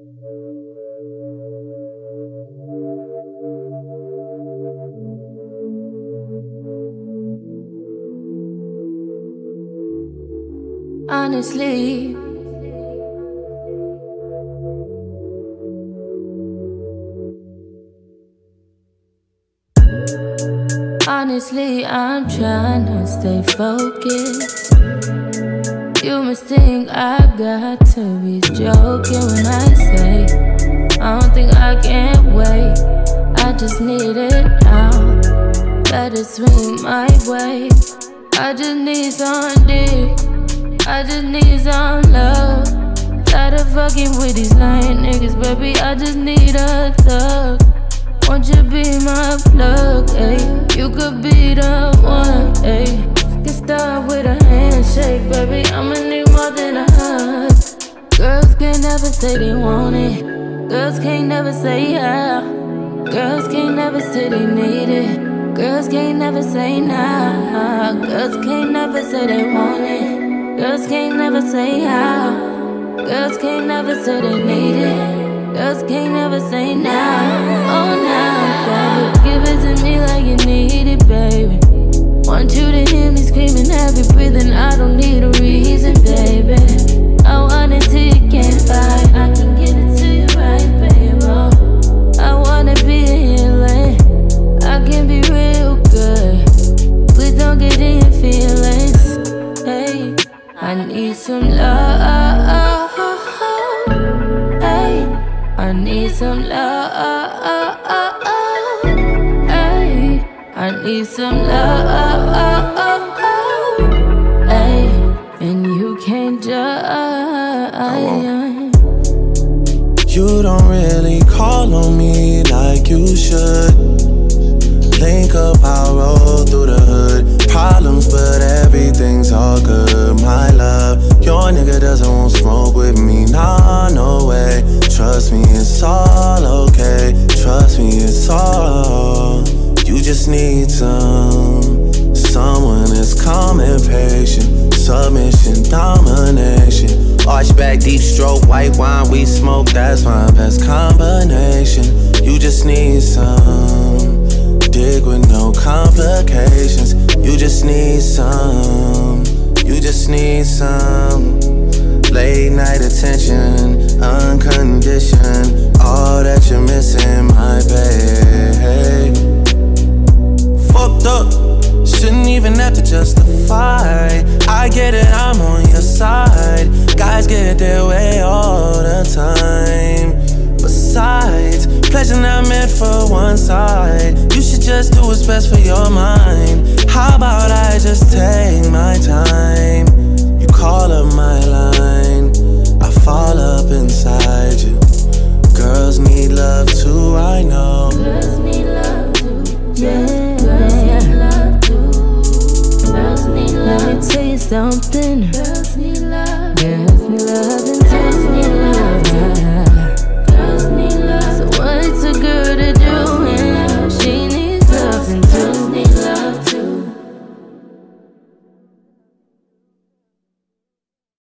Honestly, I'm trying to stay focused. You must think I got to be joking when I say I don't think I can wait. I just need it now. Better swing my way. I just need some dick. I just need some love. Tired of fucking with these lying niggas, baby. I just need a thug. Won't you be my plug, ayy? You could be the one, ayy. Get started with a handshake, baby. I'ma need more than a hug. Girls can't never say they want it. Girls can't never say yeah. Girls can't never say they need it. Girls can't never say nah. Girls can't never say they want it. Girls can't never say how. Girls can't never say they need it. Girls can't never say now. Oh, now, baby. Give it to me like you need it, baby. Want you to hear me screaming, heavy breathing. I don't need a reason, baby. I want it till you can't fight. I can get it to you right, baby. I wanna be a healing. I can be real good. Please don't get in your feelings. Hey, I need some love. Hey, I need some love. Hey, I need some love. Hey, and you can't judge. You don't really call on me like you should. Link up, I'll roll through the hood. Problems, but everything's all good, my love. Your nigga doesn't want smoke with me, nah, no way. Trust me, it's all okay. Trust me, it's all. You just need someone that's calm and patient. Submission, domination. Arch back, deep stroke, white wine, we smoke. That's my best combination. You just need some dick with no complications. You just need some. You just need some late night attention, unconditioned. All that you're missing, my babe. Fucked up, shouldn't even have to justify. I get it, I'm on your side. Guys get their way all the time. Besides, pleasure not meant for one side. You should just do what's best for your mind. How about I just take my time? You call up my line, I fall up inside you. Girls need love too, I know. Girls need love too, yeah. Girls need love too. Girls need love. Let me tell you something.